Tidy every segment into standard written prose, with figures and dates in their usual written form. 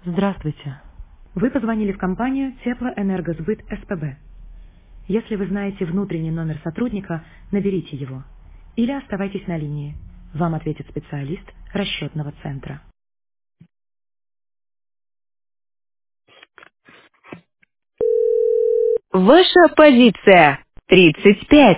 Здравствуйте. Вы позвонили в компанию Теплоэнергосбыт СПБ. Если вы знаете внутренний номер сотрудника, наберите его. Или оставайтесь на линии. Вам ответит специалист расчетного центра. Ваша позиция 35.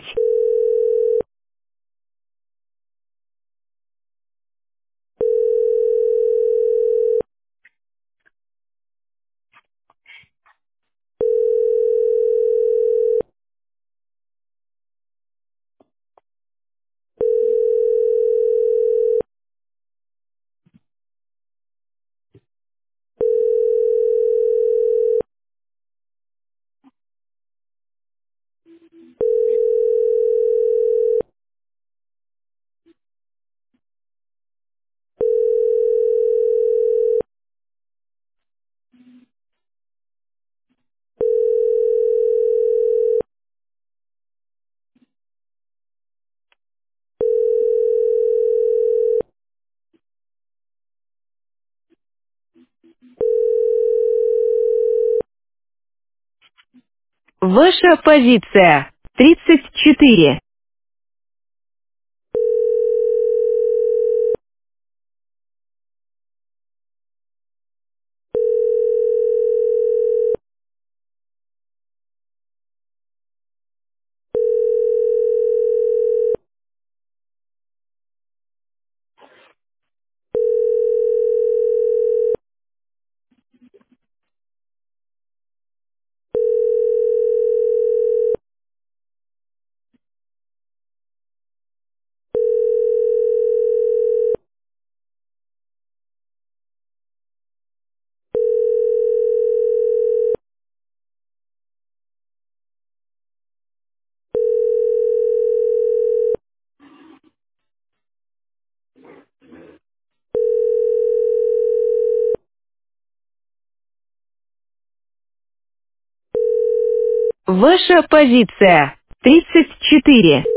Ваша позиция 34. Ваша позиция 34.